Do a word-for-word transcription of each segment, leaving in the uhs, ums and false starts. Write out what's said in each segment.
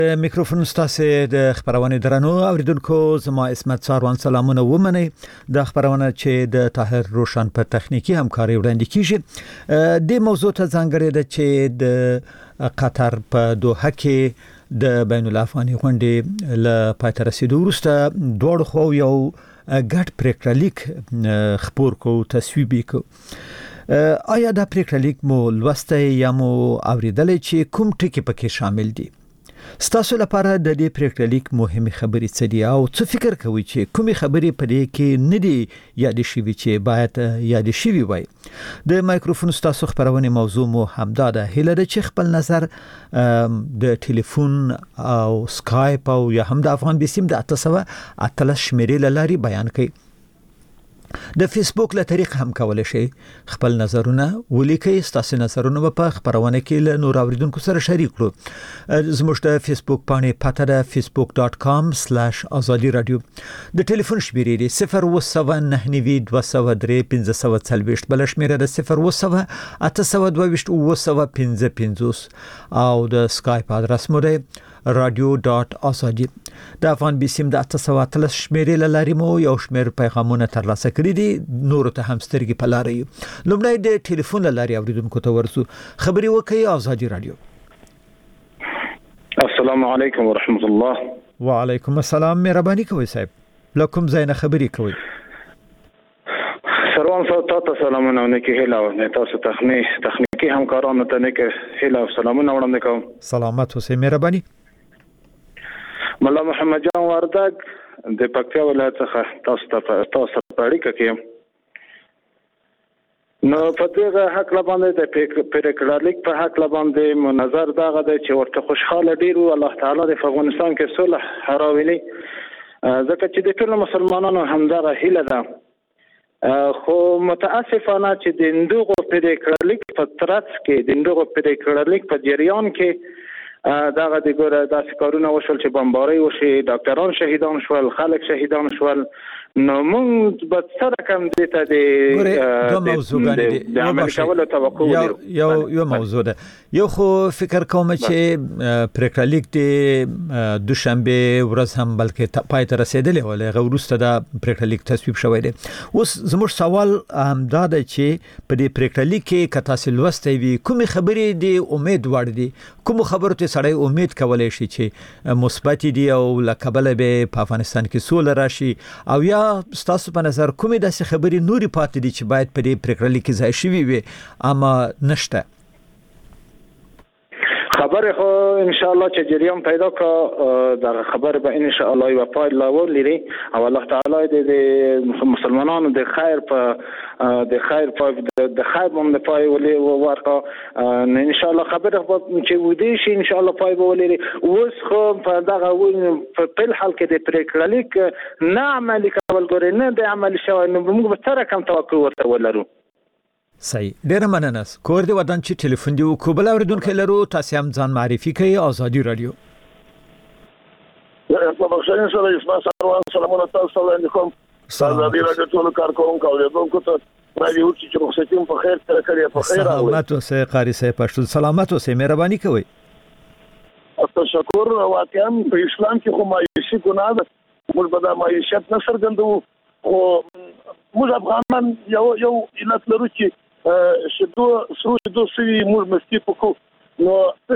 میکروفون ستاسو د خبرونه درنو اوریدونکو زما اسمت ساروان سلامونه ومني د خبرونه چې د طاهر روشن په تخنیکی همکاري وړاندې کیږي د موضوع ته ځانګړي ده چې د قطر په دوحه کې د بین الافغاني غونډې ل پاتې رسیدو وروسته دوړ خو یو ګډ پریکړلیک خبر کو تصویب کو آیا دا پریکړلیک مو لوسته یا مو اوریدل چې کوم ټکی پکې شامل دي ستاسو لپاره د دې پریکړلیک مهمه خبرې څه دي او څه فکر کوئ چې کومې خبرې په دې کې نه دي یاد شي چې باید یاد شي وي د مایکروفون ستاسو خبرونه موضوع مو همدا ده هله د چې خپل نظر د ټلیفون او سکایپ او یا هم د افغان بسیم د اته سوه اتلس شمیرې لاري بیان کړئ د فیسبوک له طریق هم کولای شئ خپل نظرونه ولیکئ ستاسو نظرونه په خبرونه کې له نور اوریدونکو سره شریک کړو زموږ د فیسبوک باندې پته ده facebook dot com slash azadi radio د ټلیفون شمیرې دی صفر اووه سوه نهه نوي دوه سوه درې پنځه سوه څلوېښت بل شمیره ده صفر اووه سوه اته سوه دوه ویشت اووه سوه پنځه پنځوس او د سکایپ ادرس مو دی radio dot azadi د افغان بسیم د اته سوه اتلس شمیرې لاري مو یو شمیر پیغامونه ترلاسه کړی دي نور ته هم سترګې په لاري لومړی د ټلیفون لاري اوریدونکو ته ورسو خبري وکي ازادي رادیو السلام علیکم ورحمت الله وعلیکم السلام مهرباني کوئ صاحب لکم زین خبري کوئ سروان تاسو سلامونه نکي هلا تاسو تخنیک تخنیکی همکارانو ته نکي هلا سلامونه وړاندې کوم سلامات اوسئ مهرباني ملا محمد جان وردګ د پکتیا ولایت څخه تاسو ته تاسو په اړیکه کې نو په دغه حق لباندې د پریکړلیک په حق لباندې منظر داغه چې ورته خوشاله ډیرو الله تعالی د افغانستان کې صلح راولي ځکه چې د ټول مسلمانانو همدغه هیله ده خو متاسفانه چې د اندوغو پریکړلیک په ترڅ کې د اندوغو پریکړلیک په جریان کې داغه د ګوره داسې کارونه وشول چې بمباري وشي ډاکټران شهیدان شول خلک شهیدان شول نو موږ به سره کم دي ته د موضوعګانې د عمل کولو توقع لرو یو یو موضوع ده یو خو فکر کوم چې پریکړلیک د دوشنبه ورځ هم بلکې پای ته رسیدلې ولې غوړسته د پریکړلیک تصویب شوی دی اوس زموږ سوال همدا ده چې په دې پریکړلیک کې کتا سلوسته وي کوم خبرې دی امید وړ دي کوم خبرو ته سړی امید کولای شي چې مثبت دي او لکبل به په افغانستان کې سول راشي او یا ستاسو په نظر کومې داسې خبرې نوري پاتې دي چې باید په دې پریکړلیک کې ځای شي وي اما نشته خبر خو ان شاء الله چې جریان پیدا کا د خبر به ان شاء الله یو فایل ولري او الله تعالی د مسلمانانو د خیر په د خیر په د خیر باندې پای ولي ورکا ان شاء الله خبر چې ودی شي ان شاء الله پای ولري اوس خو په دغه په بل حال کې د پریکړلیک نه عملي کول ګورې نه د عمل شوی نو موږ به سره کم توقع ورته ولرو صحیح ډیر مننه کور دی ودان چې ټلیفون دی کو بل اوریدونکو لرو تاسو هم ځان معرفي کوي ازادي رادیو په بخښنه سره اسما سروان سلامونه تاسو علیکم ازادي رادیو ټول کارکونکو اوریدونکو ته راځي چې رخصتیم په خیر سره کړی په خیر سلامات اوسه قاری صاحب پښتون سلامات اوسه مهرباني کوي تشکر واقعا په اسلام کې خو مایوسی ګناه ده موږ به دا مایوسیت نه څرګندو خو موږ افغانان یو یو علت لرو چې شدو سرو شدو سوي موږ مستی پکو نو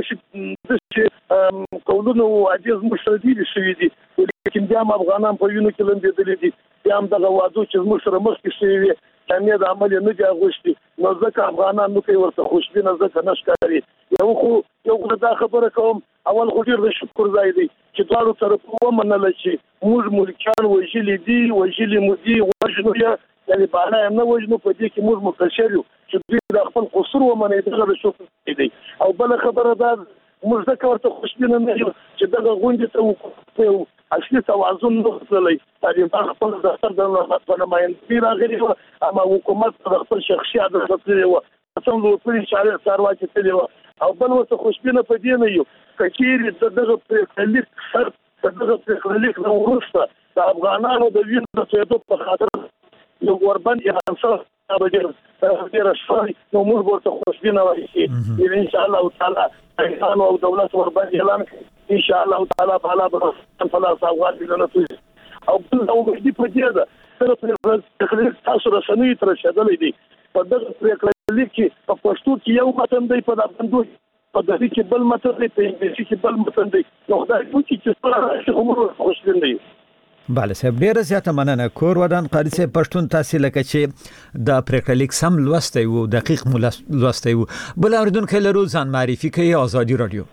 چې قولونه عجیز مشردي سوي دي لیکن بیا هم افغانان په یونو کې لندېدلي دي بیا هم دغه وادو چې موږ سره مخکې شوي وي کامیاب عمل نه دي اغوښتي نو ځکه افغانان نو کوي ورته خوشبینه ځکه نه ښکاري یو خو یو دا خبره کوم اول خو ډېر د شکر ځای دی چې دواړو طرفو ومنله چې موږ ملکیان وژلي دي وژلي مو دي وژنو یا یعنې بالا هم نه وژنو په دې کې موږ مقصر یو چې دوی د خپل قصور ومني دغه د شکر دی او بله خبره دا موږ ځکه ورته خوشبینه نه یو چې دغه غونډې ته وکړو اصلي توازن نه وصلوي طالبان خپل دفتر د په نمایندګۍ راغلي وو اما حکومت د خپل شخصي عادت تللی وو څنګه لوړپوړي چارې څاروا چې تللی وو او بل ورته خوشبینه په دې نه یو که چېرې دغه پریکړلیک سر دغه پریکړلیک نه وروسته د افغانانو د وینو د تویېدو په خاطر یو وربند ایران سره به ډېره شوی نو موږ ورته خوشبینه وایي چې ان شاء الله تعالی ایران او دولت وربند اعلان کړي ان شاء الله تعالی بالا به فلاس افغان دلته او بل او دې په دې ده چې تخلیق تاسو رسنۍ تر شدلې دي په دغه پریکړه لیکي په پښتو کې یو متن دی په بندو په دغه کې بل متن دی په انګلیسي کې بل متن دی نو خدای دې چې څه عمر خوشبین دی. بله صاحب ډیره زیاته مننه. کور ودان قاری صاحب پښتون تاسو لکه چې د پریکړه لیک سم لوستي وو دقیق مو لوستي وو. بل اوریدونکو لرو ځان معرفي کوي آزادي رادیو.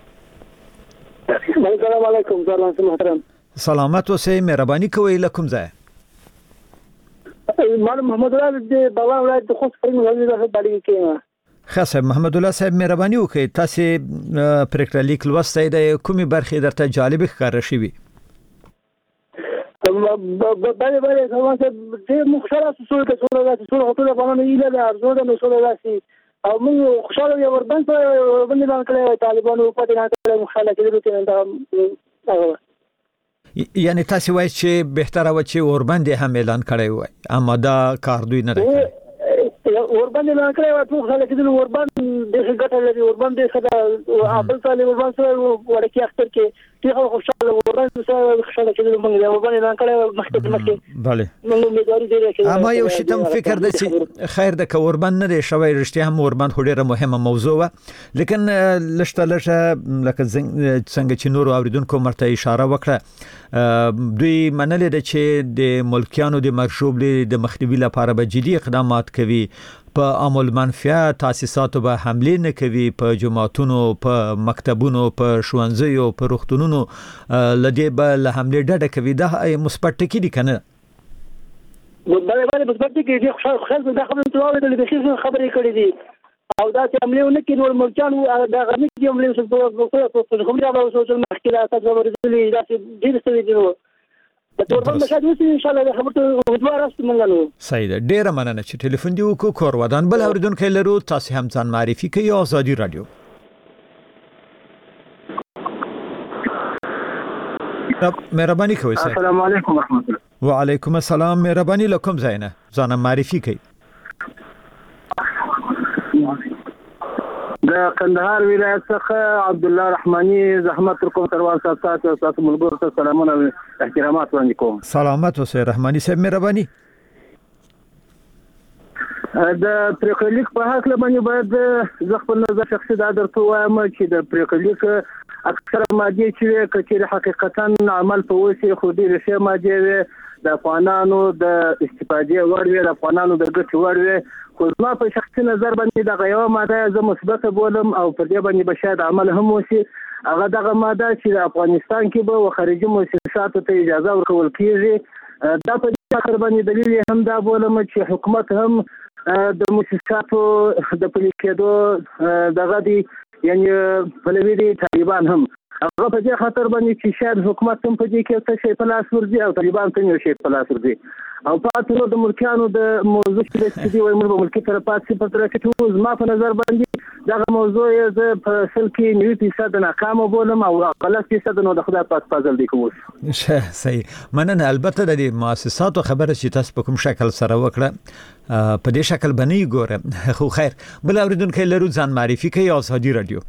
السلام علیکم ځوان محترم. سلامت اوسئ مهرباني کوئ لکم ځای. مال محمد الله د بالا ولایت د خوست فرنګ ولایت د باندې کېما. خاصه محمد الله صاحب مهرباني وکړئ تاسو پریکړه لیک لوستي د کومي برخې درته جالب ښکار شي؟ بله بله سلام صاحب ډېر موږ خوشحاله شو چې څومره داسې څومره هوټلونه په معنی ایله ده ارزو ده نو څومره داسې او موږ خوشحاله یو وربند په وربند اعلان کړی طالبانو پاتې نه کړی موږ خوشحاله کېدلو چې دا یعنی تاسو وایي چې بهتره و چې اوربند هم اعلان کړی وای اما دا کار دوی نه کوي. اوربند اعلان کړی و ټول خلک دې اوربند د ګټه لري اوربند دې خدای خپل طالب اوربند سره ورکی اختر کې ټیغه خوشاله اوربند سره خوشاله کېدل موږ اوربند اعلان کړی مخکې مخکې بله موږ امیدواري دې چې اما یو شی تم فکر د چې خیر د اوربند نه شوی رښتیا هم اوربند ډیره مهمه موضوع و لیکن لشته لشه لکه څنګه چې نور اوریدونکو مرته اشاره وکړه دوی منل د چې د ملکیانو د مرشوب د مخنیوي لپاره به جدي اقدامات کوي په عمل منفعه تاسیساتو به حمله نه کوي په جماعتونو په مکتبونو په ښوونځیو په روغتونونو لدی به له حمله ډډه کوي دا مثبت ټکی دي کنه؟ بله بله مثبت ټکی دي خو دا خبره ته واورېدل د خیر خبرې کړې دي او دا چې عمله نه کړي نور ملکیانو دا غني کې عمله وسو په کوم ځای به وسو مخکې تاسو ورزلي دا چې ډیر څه دي د توربند مشاهده وسی ان شاء الله د خبرته امیدوار اوسم منګلو. صحیح ده ډیره مننه چې ټلیفون دی وکړو کور ودان. بل اوریدونکو لرو تاسو هم ځان معرفي کوي آزادي رادیو. مهرباني کوئ سر. السلام علیکم ورحمت الله. وعلیکم السلام مهرباني لکم زینه ځان معرفي کوي. د کندهار ولایت څخه عبد الله رحماني زحمت کوم تروان صاحب تاسو ملګرو ته سلامونه احترامات وړاندې کوم. سلامت اوسئ رحماني صاحب مهرباني. د پریکړه لیک په حق باندې باید زه خپل نظر شخصي دا درته وایم چې د پریکړه لیک اکثره ماده چې کچېر حقیقتا عمل په وسی خو دې شه ماده وي د افغانانو د استفادې وړ وي د افغانانو د ګټې وړ وي خو زما په شخصي نظر باندې د غیوا ماده زه مثبت بولم او په دې باندې به شاید عمل هم وشي هغه دغه ماده چې د افغانستان کې به خارجي مؤسساتو ته اجازه ورکول کیږي دا په دې اخر باندې دلیل هم دا بولم چې حکومت هم د مؤسساتو د پلي کېدو دغه دی یعنی پلوي دي طالبان هم هغه په دې خاطر باندې چې شاید حکومت هم په دې کې څه شي په لاس ورځي او طالبان ته یو شي په لاس ورځي او پاتې د ملکیانو د موضوع چې د وایي موږ ملکی طرف پاتې په تر کې ټول ما په نظر باندې دا موضوع یې په اصل کې نوي فیصد ناکام بولم او غلط فیصد نو د خدای پاک فضل دی کوم. صحیح مننه. البته د مؤسساتو خبره چې تاسو په کوم شکل سره وکړه په دې شکل باندې ګوره خو خیر. بل اوریدونکو لرو ځان معرفي کوي آزادي رادیو.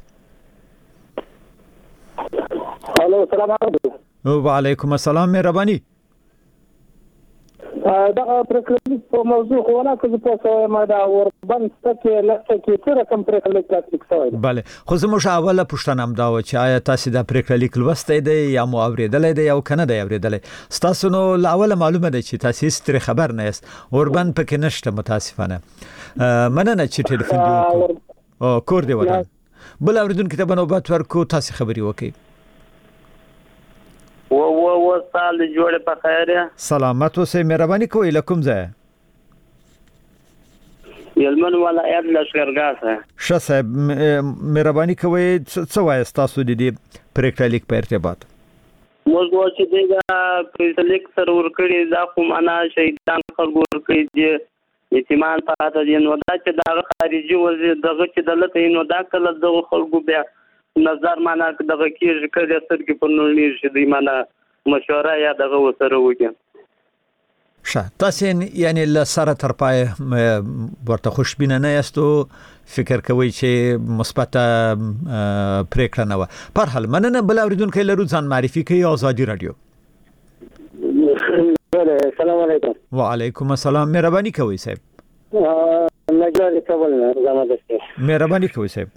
الو السلام علیکم. وعلیکم السلام مهرباني. دا پرکلیک په موضوع خو نه کوم څه ما دا وربند څه لکه کې څه رقم پرکلیک تاسو کوي. بله خو زموږ اوله پوښتنه هم دا و چې آیا تاسو دا پرکلیک لوستئ دی یا مو اوریدلې دی او کنه دی اوریدلې تاسو نو لاول معلومه ده چې تاسو ستر خبر نه یاست وربند پکې نشته متاسفانه. مننه چې ټلیفون دی وکړو او کور دی ودان. بل اوریدونکو ته بنوبت ورکو تاسو خبري وکړئ. و و و سال جوړ په خیر. سلامت اوسئ مهرباني کوئ لکم ځای. یلمن ولایت لشکرګاه څخه. ښه صاحب مهرباني کوئ څه وایي تاسو د دې پریکړه لیک په ارتباط؟ موږ و چې دا پریکړه لیک سره ورکړي دا خو معنا شهیدان خلک ورکړي چې یتیمان پاتې دي نو دا چې دا خارجي وزیر دغه چې دلته نو دا کله دغه خلکو بیا نظر معنا دغه کېږي کله سترګې په نړۍ شي دی معنا مشوره یا دغه وسره وکړي. ښه تاسو یعنی له سره تر پای ورته خوشبینه نه یاستو فکر کوي چې مثبت پریکړه نه و په هر حال مننه بل اوریدونکو لرو ځان معرفي کوي آزادي رادیو. السلام علیکم. وعلیکم السلام. مهرباني کوي صاحب. نجار کابل نه زما دسته. مهرباني کوي صاحب.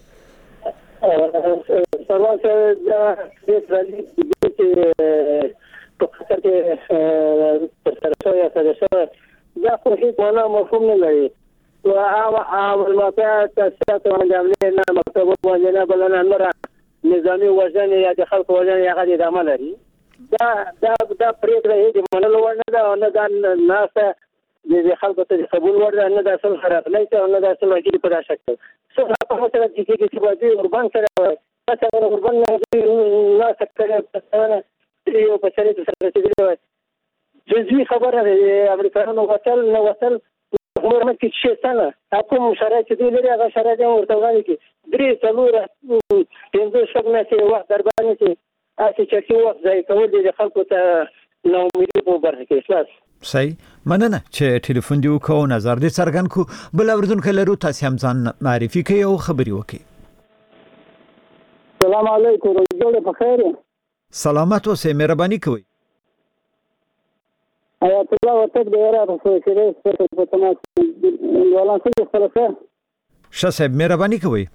سروان سے دې رالي چې په خاطر کې ترسره یا سره دا خو هیڅ معنا مفهوم نه لري. او هغه الماتات تاسیسات باندې نه مکتب باندې نه بلنه نور نظامی وژن یا د خلکو وژن یا غدي د عمل لري. دا دا دا پریکړه هیڅ منلو ونه ده نه دا ناسه د خلکو ته قبول ورده نه د اصل خراب نه ته نه د اصل وکیل په شکل څه په مثلا چې کې چې باندې اوربان سره مثلا اوربان نه سکه یو په شریعت سره چې جزوی خبره ده امریکایانو وصل نو وصل عمره کې شي سنه کوم شرایط دي لري هغه شرایط ورته وایي کې درې څلور پنځه شپږ نه وخت دربانې چې اته چې وخت ځای کول دي خلکو ته نو مې په برخه کې احساس صحیح مننه چې ټلیفون دی وکاو نظر دې څرګند کو بل اوریدونکو لرو تاسو هم ځان معرفي کوي او خبري وکي. السلام علیکم جوړه په خیر. سلامت اوسه مهرباني کوي. آیا ته ورته د یاره په کې په تماس ولا څه خلاصه ښه صاحب مهرباني کوي.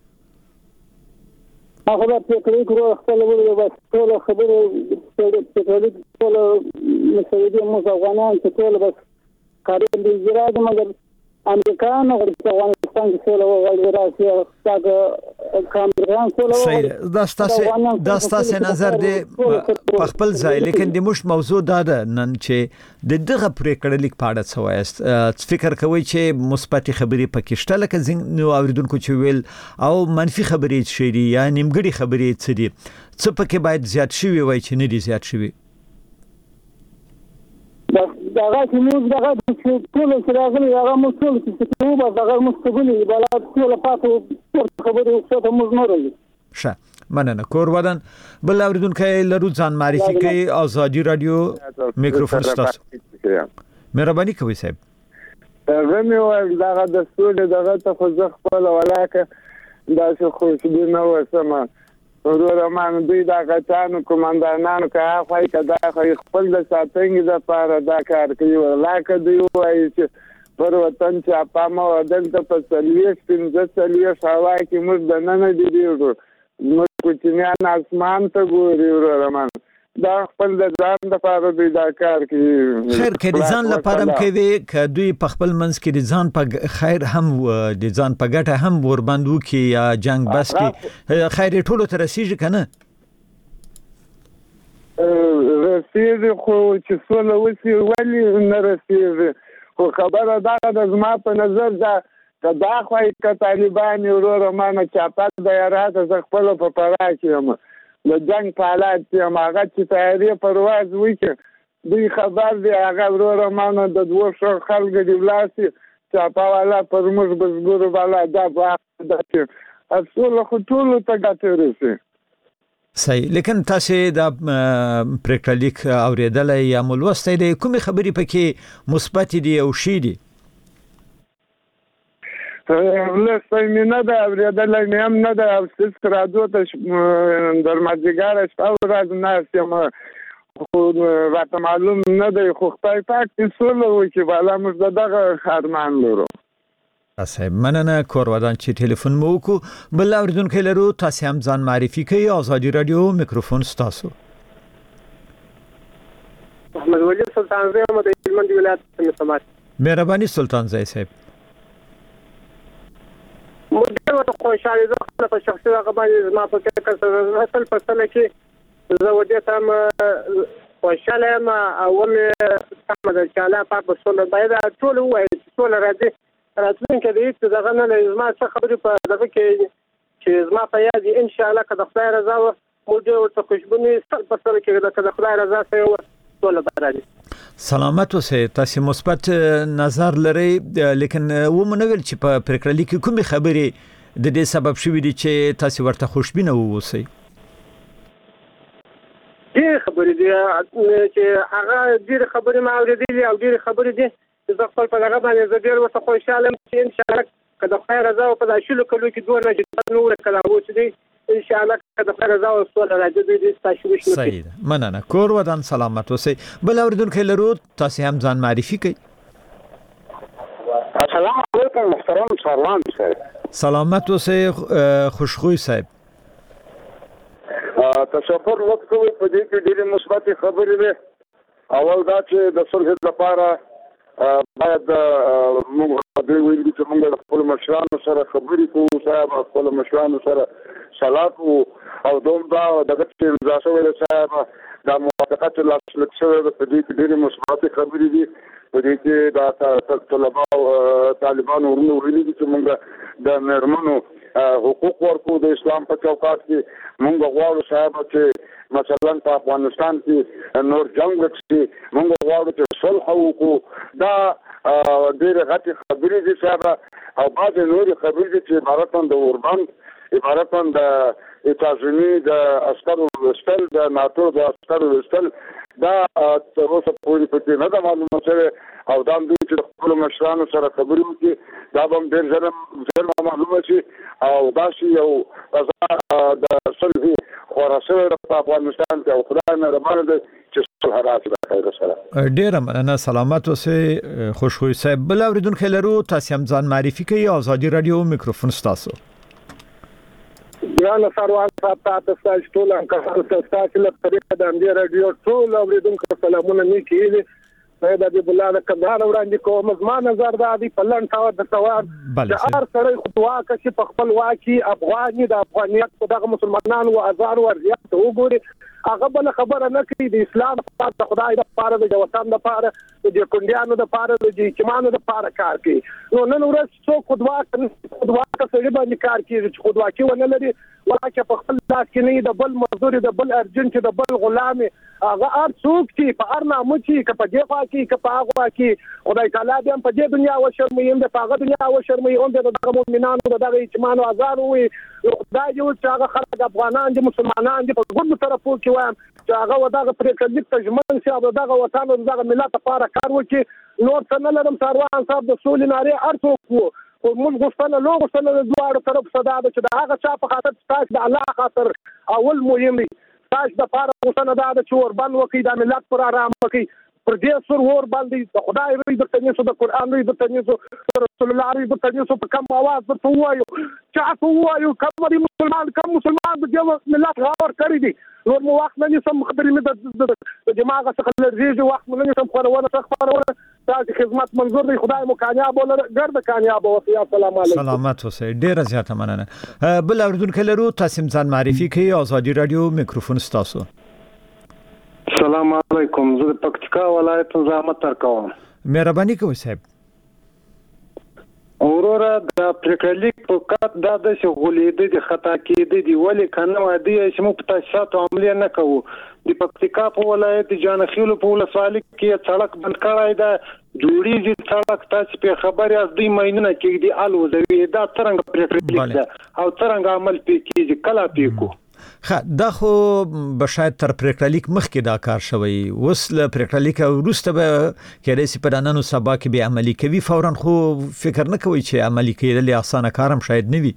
هغه په کې کړو خپل ولې بس ټول خبره په ټول ټول مسعودي مو افغانان چې ټول بس کاري دي زراعت مګر امریکایانو ورته افغانستان کې ټول ولې راځي هغه کامران ټول صحیح دا ستاسو دا ستاسو نظر دی په خپل ځای لیکن د مش موضوع دا ده نن چې د دغه پریکړه لیک پاړه سوایست فکر کوي چې مثبت خبرې پکې شته لکه څنګه اوریدونکو چې ویل او منفي خبرې شي دي یا نیمګړي خبرې څه دي څه پکې باید زیات شي وي چې نه دي زیات شي. دا هغه چې موږ دغه ټول چې راغلي هغه موږ ټول چې څه وو هغه مستقبلي بل ټول پاتې خبرې څه موږ نه راځي. ښه مننه کور ودان بل اوریدونکو لرو ځان معرفي کوي آزادي رادیو میکروفون تاسو. مهرباني کوي صاحب. هغه مې وایي دغه د سولې دغه ته خو زه خپل ولاکه دا چې خوشبینه وسمه ورور مان دوی دا غټانو کومندانانو که هغه کدا خپل د ساتنګ د پاره دا کار کوي ولاکه دوی وایي چې پر وطن چې اپامه ودلته په سلیش پنځه سلیش هوا کې موږ د نن دی دیو موږ کوچنیان اسمان ته ګوري ورور مان دا خپل د ځان د پاره دوی دا کار کوي. خیر کې د ځان لپاره هم کوي ک دوی په خپل منځ کې د ځان په خیر هم د ځان په ګټه هم ور باندې کی یا جنگ بس کې خیر ټولو ته رسیږي کنه رسیږي خو چې څول وسی ولی نه رسیږي خو خبره دا د زما په نظر دا کدا خو ک طالبان ورور مانه چاپات د یاره ز خپل په پرا کې د جنگ په حالات کې هغه چې تیاری پرواز وکړي دوی خبر دی هغه ورور مانه د دوه شو خلک دی ولاسي چې په والا پر موږ بزګور والا دا په دته اصول خو ټول ته ګټه رسي. صحیح لیکن تاسو د پریکړه لیک اوریدل یا ملوسته دي کومې خبرې پکې مثبت دي او شي دي؟ لسه مینه ده اوریدل مې هم نه ده او څه راځو ته درمازګار شپه ورځ نه سم خو راته معلوم نه ده خو خدای پاک دې سول و چې بالا موږ دغه ارمان لرو. صاحب مننه کور ودان چې ټلیفون مو کو بل اوریدونکو لرو تاسو هم ځان معرفي کوي آزادي رادیو میکروفون تاسو. محمد ولی سلطان زئی محمد هلمند ولایت سمات. مهرباني سلطان زئی صاحب. مدیر و خوشحالی زه خپل په شخصي هغه باندې زما په کې کسر اصل فصله کې زه ودې تم خوشاله ما او مې احمد الشاله په بسول باید ټول وایي ټول راځي راتلونکي دې دغه نه زما څه خبرې په دغه کې چې زما په یاد ان شاء الله که د خدای رضا و موږ ورته خوشبونی سل په سل کې د خدای رضا سره ټول برابر. سلامت اوسه تاسو مثبت نظر لري لیکن و منول چې په پریکړه لیک کومې خبرې د دې سبب شوې دي چې تاسو ورته خوشبینه اوسئ؟ ډېر ډېرې خبرې دي چې هغه ډېرې خبرې ما اورېدلې او ډېرې خبرې دي چې زه خپل په دغه باندې زه ډېر ورته خوشحاله یم چې انشاءالله که د خدای رضا په دا شلو کلو کې دونه جدت نه ورکړه اوس دی انشاءالله که د خدای رضا او سوله راځي دوی دې ستا شروع شي. صحیح ده، مننه. کور ودان سلامت اوسئ. بل اورېدونکی لرو، تاسې هم ځان معرفي کړئ. السلام علیکم محترم سروان صاحب. سلامت اوسئ خوشخوی صاحب. تشکر وکړئ په دې کې ډېرې مثبتې خبرې دي. اول دا چې د صلح لپاره باید موږ دوی ویلي چې موږ د خپلو مشرانو سره خبرې کوو، صاحب خپلو مشرانو سره سلا کوو، او دوم دا دغه چې امضا شوی دی صاحب دا موافقه چې لاسلیک شوی ده په دې کې ډېرې مثبتې خبرې دي. په دې کې دا طلبا او طالبانو ورونه ویلي دي چې موږ د مېرمنو حقوق ورکو د اسلام په چوکاټ کې. موږ غواړو صاحب چې مثلا په افغانستان کې نور جنگ وکړي، موږ غواړو چې صلح وکړو. دا ډېرې غټې خبرې دي صاحب، او بعضې نورې خبرې دي چې عبارتاً د اوربند، عبارتاً د تعظیمي د عسکرو ویستل، د ناټو د عسکرو ویستل، دا تر اوسه پورې پکې نه ده معلومه شوې، او دا هم دوی چې د خپلو مشرانو سره خبرې وکړي دا به هم ډېر ژر ژر معلومه شي، او دا شي یو فضا د صلح خورا شوې ده په افغانستان کې، او خدای مهربانه دی چې صلح راشي د خیر سره. ډېره مننه، سلامت اوسئ خوشخوی صاحب. بل اورېدونکی لرو، تاسې هم ځان معرفي کړئ. ازادي راډیو میکروفون ستاسو. ګرانه سروان صاحب ته ستاسو ټول همکارانو ته ستاسو له طریقه د همدې راډیو ټول اورېدونکو سلامونه نه کېږي. سید حبیب الله د کندهار وړاندې کوم. زما نظر دا دی په لنډ ډول د سوال چې هر سړی خپلواک شي، په خپل واکي افغاني د افغانیت په دغه مسلمانانو او ازار ورزيات ته وګوري، هغه بل خبره نه کوي د اسلام په د خدای د پاره د وطن د پاره د کندیانو د پاره د چمانو د پاره کار کوي. نو نن ورځ څوک خپلواک خپلواک سړي باندې کار کوي چې خپلواکي ونه لري، ولکه په خپل لاس کې نه د بل مزدور د بل ارجن چې د بل غلام هغه ار څوک چې په ار نامو چې کپه دی خوا کې کپه هغه کې خدای تعالی دې په دې دنیا او شرمې هم په هغه دنیا او شرمې هم د مؤمنانو د چمانو ازار وي. خدای دې چې هغه خلک افغانان دي مسلمانان دي په ګډو طرفو کې وایم چې هغه وداغه پریکړلیک تجمن شي او دغه وطن او دغه ملت لپاره کار وکړي. نور څه نه لرم سروان صاحب د سولې نارې ارڅوک وو او موږ غوښتنه لو غوښتنه د دواړو طرف صدا ده چې د هغه چا په خاطر تاسو د الله خاطر اول مهم دی، تاسو د پاره غوښتنه ده چې وربند وکړي د ملت پر آرام وکړي، پر دې سر ور باندې د خدای ری د تنیسو د قران ری د تنیسو رسول الله ری د تنیسو په کوم आवाज ورته وایو چې تاسو وایو کوم دی مسلمان کوم مسلمان د دې ملت غاور کړی دی. نور مو وخت نه سم خبرې مې د دماغ څخه لږه وخت مې نه سم خبرونه څخه خبرونه تاسو خدمت منظور دی. خدای مو کامیاب ولر ګرد کامیاب اوسئ. السلام علیکم. سلامت اوسئ. ډیره زیاته مننه. بل اردوونکو لرو، تاسو ځان معرفي کړئ. ازادي رادیو میکروفون ستاسو. السلام علیکم. زه د پکتیکا ولایت زحمت تر کوم. مهرباني کوئ صاحب. اورورا د پریکړلیک په کات دا د شغولې د خطا کېدې دی ولی کنه ودی چې موږ په تاسو عملیه نه کوو. د پکتیکا په ولایت جانخیل په ولسوالۍ کې سړک بند کړای دا جوړیږي سړک تاسو په خبره از دوی مینه کې دی الوزوي دا څنګه پریکړلیک ده او څنګه عمل پکېږي کله پکو. خا دا خو به شاید تر پریکړلیک مخکې دا کار شوی، اوس له پریکړلیک وروسته به کېدای شي په نننو سبا کې به عملي کوي. فورا خو فکر نه کوي چې عملي کېدل اسانه کارم شاید نه وي.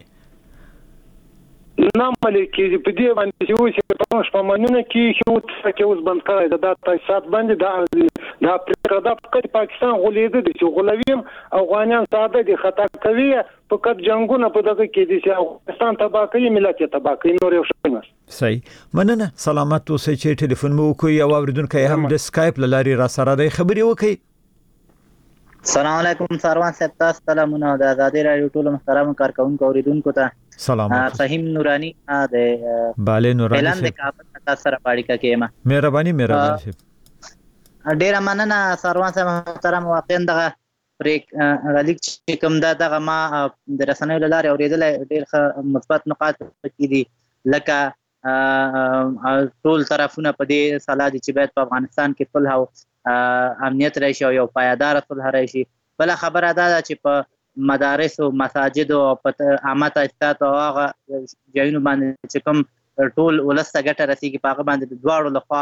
نه عملي کېږي په دې باندې چې اوس په شپمنونه کې چې اوس اوس بند کړی دا د تاسیسات باندې دا دا پریکړه د پاکستان غولېده دي چې غولویم افغانان ساده دي خطا کوي په کډ جنگونه په دغه کې دي چې افغانستان تباہ کوي ملت تباہ کوي نور یو شي نه. صحیح مننه. سلامت اوسئ. چې ټلیفون مو کوي او اوریدونکو هم د اسکایپ لاري را سره د خبري وکي. السلام علیکم سروان صاحب، تاسو سلامونه د آزادي رادیو ټول محترم کارکونکو اوریدونکو ته سلام. فهیم نورانی د bale nurani اعلان د کابل تاسو سره پاړیکا کېما. مهرباني مهرباني. ډیر مننه سروان صاحب محترم. واقعا دغه بریک غلیک چې کوم دا دغه ما د رسنیو لاره اوریدل ډیر مثبت نقاط کې دي، لکه ټول طرفونه په دې صلاح دي چې باید په افغانستان کې صلح او امنیت راشي او یو پایدار صلح راشي. بل خبره دا ده چې په مدارس او مساجد او په عامه تاسیسات او هغه ځایونو باندې چې کوم ټول ولسته ګټه رسیږي په هغه باندې د دواړو لخوا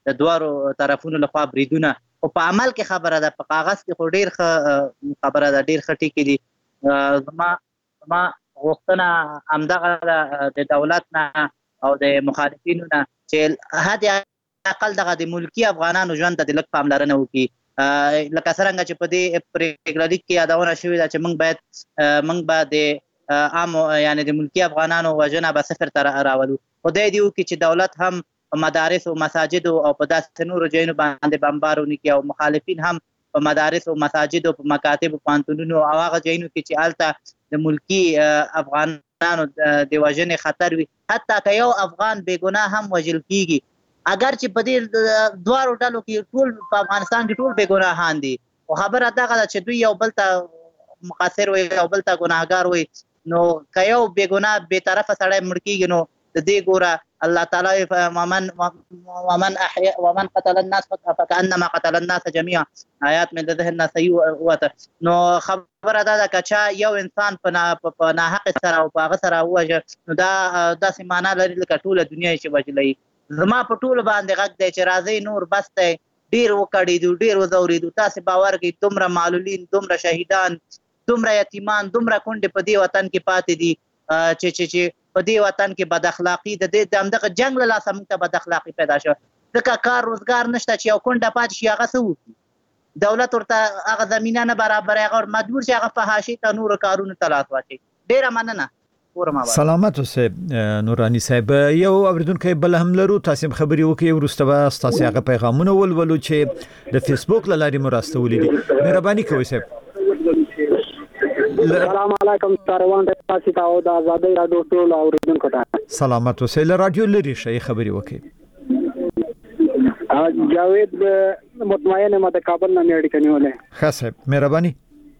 د دوارو طرفونو لخوا بریدونه او په عمل کې خبره ده، په کاغذ کې خو ډیر ښه خبره ده، ډیر ښه ټکي دي. زما زما غوښتنه همدغه د دولت نه او د مخالفینو نه چې حد اقل دغه د ملکي افغانانو ژوند ته د لږ پاملرنه وکړي. لکه څرنګه چې په دې پریکړه لیک کې یادونه شوې ده چې موږ باید موږ به د عامو یعنی د ملکي افغانانو وژنه به صفر ته راولو. خدای دې وکړي چې دولت هم په مدارس او مساجد او په داسې نورو ځایونو باندې بمبار ونه کړي او مخالفین هم په مدارس او مساجد او په مکاتب او پوهنتونونو او هغه ځایونو کې چې هلته د ملکي افغانانو د وژنې خطر وي، حتی که یو افغان بې ګناه هم وژل کېږي، اگر چې په دې دواړو ډلو کې ټول په افغانستان کې ټول بې ګناهان دي، او خبره دغه ده چې دوی یو بل ته مقصر وي یو بل ته ګناهګار وي، نو که یو بې ګناه بې طرفه سړی مړ کېږي نو د دې ګوره الله تعالی ومن ومن احیا ومن قتل الناس فكانما قتل الناس جميعا آیات مې د ذهن نه صحیح وته. نو خبره دا ده که چا یو انسان په ناحق سره او په هغه سره ووژه نو دا داسې معنا لري لکه ټوله دنیا یې چې وژلی. زما په ټولو باندې غږ دی چې راځئ نور بس دی، ډېر وکړېدو ډېر وځورېدو. تاسې باور کوئ دومره معلولین، دومره شهیدان، دومره یتیمان، دومره کونډې په دې وطن کې پاتې دي چې چې چې په دې وطن کې بد اخلاقي د دې د همدغه جنګ له لاسه موږ ته بد اخلاقي پیدا شوه. ځکه کار روزګار نشته چې یو کونډه پاتې شي هغه څه وکړي، دولت ورته هغه زمینه نه برابروي، هغه مجبور شي هغه فحاشۍ ته نورو کارونو ته لاس واچوي. ډېره مننه. سلامت اوسئ نوراني صاحب. یو اوریدونکی بل هم لرو، تاسو خبرې وکړئ وروسته به تاسو هغه پیغامونه ولولو چې د فیسبوک له لارې مو راستولي دي. مهرباني کوئ صاحب. السلام علیکم ساروان تاسو ته او د آزادۍ رادیو ټول اوریدونکو ته سلامت اوسئ. له رادیو لري شي خبرې وکړئ. جاوید مطمئن یم د کابل نه اړیکه نیولې. ښه صاحب مهرباني.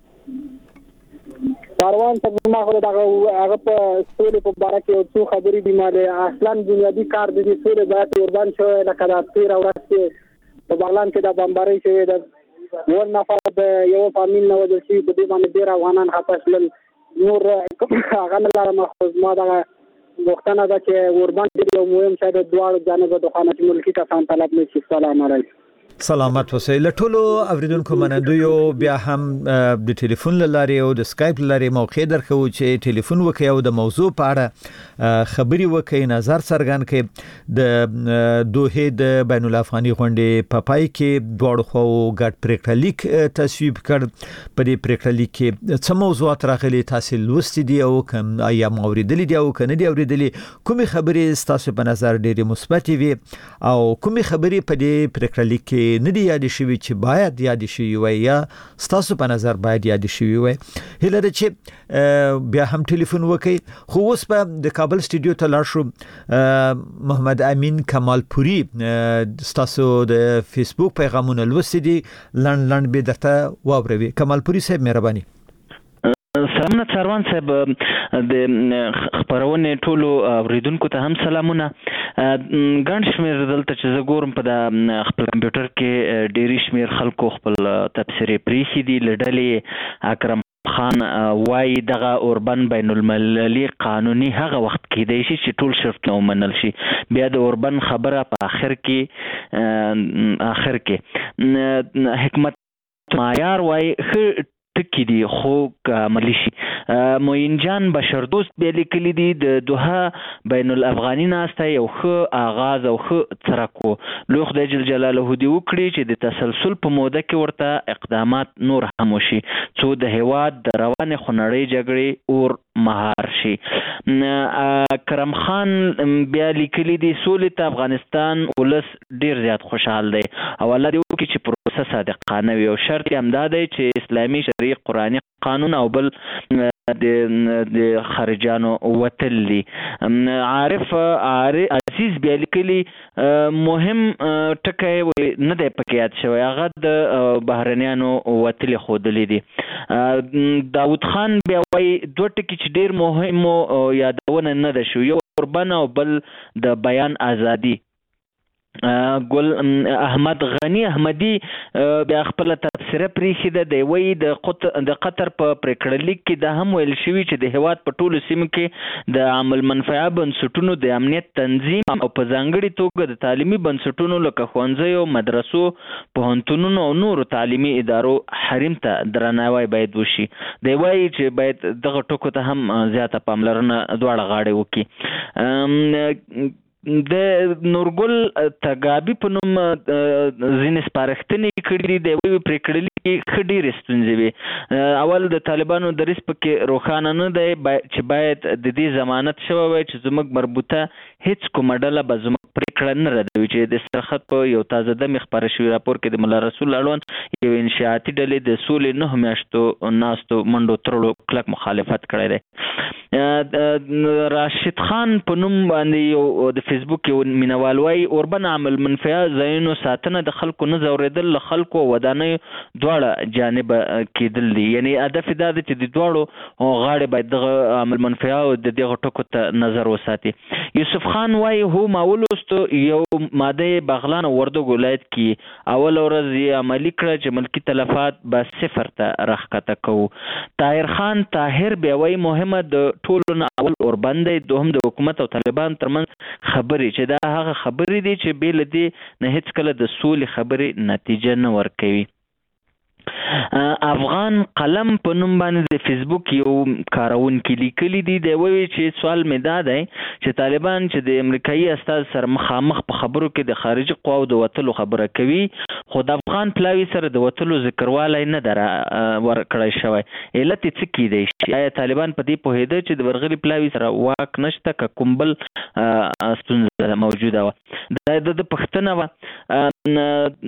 ساروان ته ما خو دغه هغه په سولې په باره کې یو څو خبرې دي. ما اصلا بنیادي کار د دې سولې باید قربان شوی لکه د تېره ورځ چې په بغلان کې د بمبارۍ شوې ده، اووه نفر د یوه فامیل نه وژل شوي، په دې باندې ډېر افغانان خفه شول. نور هغه نه لرم، خو زما دغه غوښتنه ده چې قربان ډېر یو مهم شی د دواړو جانبه د خانه ملکي کسان طلب نه شي. سلام علیکم. سلامت اوسئ. له ټولو اوریدونکو منندویو بیا هم د ټلیفون له لارې او د سکایپ له لارې موقع درکو چې ټلیفون وکړئ او د موضوع په اړه خبرې وکړئ، نظر څرګند کړئ. د دوحې د بین الافغاني غونډې په پای کې دواړو خواو ګډ پریکړه لیک تصویب کړ. په دې پریکړه لیک کې څه موضوعات راغلي تاسو لوستي دي او کوم یا اوریدلي دي او کنه دي اوریدلي، کومې خبرې تاسو په نظر ډېرې مثبت وي او کومې خبرې په دې پریکړه لیک کې نه دي یاد شوي چې باید یاد شوي وي یا ستاسو په نظر باید یاد شوي وي. هیله ده چې بیا هم ټلیفون وکړئ. خو اوس په د کابل سټوډیو ته لاړ شو. محمد امین کمالپوري ستاسو د فیسبوک پیغامونه لوستي دي، لنډ لنډ به درته واوروي. کمالپوري صاحب مهرباني. سلامونه سروان صاحب، د خبرونه ټولو اوریدونکو ته هم سلامونه. ګڼ شمېر دلته چې زه ګورم په د خپل کمپیوټر کې ډېری شمېر خلکو خپل تبصرې پریښي دي. له ډلې اکرم خان وایي دغه اوربن بین المللي قانوني هغه وخت کېدای شي چې ټول شرطونه ومنل شي. بیا د اوربن خبره په آخر کې آخر کې حکمت معیار وایي ښه ټکي دي خو عملي شي. معین جان بشردوست بیا لیکلي دي د دوحه بین الافغاني ناسته یو ښه آغاز او ښه څرک و. لوی خدای جل جلاله دې وکړي چې د تسلسل په موده کې ورته اقدامات نور هم وشي څو د هیواد د روانې خونړۍ جګړې اور مهار شي. کرم خان بیا لیکلي دي سولې ته افغانستان ولس ډیر زیات خوشحال دی او الله دې وکړي چې پروسه صادقانه وي او شرط یې همدا دی چې اسلامي شریعت قرآني قانون او بل د خارجانو وتل دي. عارف عزیز بیا لیکلي مهم ټکی نه دی پکې یاد شوی، هغه د بهرنیانو وتلې ښودلې دي. داود خان بیا وایي دوه ټکي چې ډېر مهم یادونه نه ده شوي، یو اوربن او بل د بیان ازادي. ګل احمد غنی احمدی بیا خپل تفسیر تبصره پریښې ده د وی د د قطر په پریکړه لیک کې دا هم ویل شوي چې د هیواد په ټولو سیمو کې د عامل منفعه بنسټونو د امنیت تنظیم او په ځانګړي توګه د تعلیمي بنسټونو لکه ښوونځیو، مدرسو، پوهنتونونو او نورو تعلیمي ادارو حریم ته درناوی باید وشي. دی وایي چې باید دغه ټکو ته هم زیاته پاملرنه دواړه غاړې وکړي. د نورګل تګابي په نوم ځینې سپارښتنې کړي دي. د یوې پرېکړې لیک ښه ډېرې ستونزې وي. اول د طالبانو دریځ پکې روښانه نه دی چې باید د دې ضمانت شوی وای چې زموږ مربوطه هیڅ کومه ډله به زموږ پرېکړه نه ردوي. چې د سرحد په یو تازه دمې خپاره شوي راپور کې د ملا رسول اړوند یو انشاءاتي ډلې د سولې نهو میاشتو ناستو منډو ترړو کلک مخالفت کړی دی. راشد خان په نوم باندې یو د فیسبوک یو مینوال وایي اوربن عامل منفعه ځایونو ساتنه د خلکو نه ځورېدل له خلکو او ودانیو دواړه جانبه کېدل دي. یعنی هدف دا دی چې د دواړو غاړې باید دغه عامل منفعه او د دغه ټکو ته نظر وساتي. یوسف خان وایي هو ما ولوستو یو ماده بغلان او وردګ ولایت کې اول ورځ یې عملي کړه چې ملکي تلفات به صفر ته راښکته کوو. طاهر خان طاهر بیا وایي مهمه د ټولو نه اول اوربن دی، دوهم د حکومت او طالبان ترمنځ خبرې چې دا هغه خبرې دي چې بې له دې نه هیڅ کله د سولې خبرې نتیجه نه ورکوي. افغان قلم په نوم باندې د فیسبوک یو کارونکي لیکلي دي. دی وایي چې سوال مې دا دی چې طالبان چې د امریکایي استازي سره مخامخ په خبرو کې د خارجي قواو د وتلو خبره کوي، خو د افغان پلاوي سره د وتلو ذکروالی نه ده ورکړی شوی. علت یې څه کیدی شي؟ آیا طالبان په دې پوهېده چې د ورغلي پلاوي سره واک نشته که کوم بل ستونزه موجوده وه؟ دا د پوښتنه وه.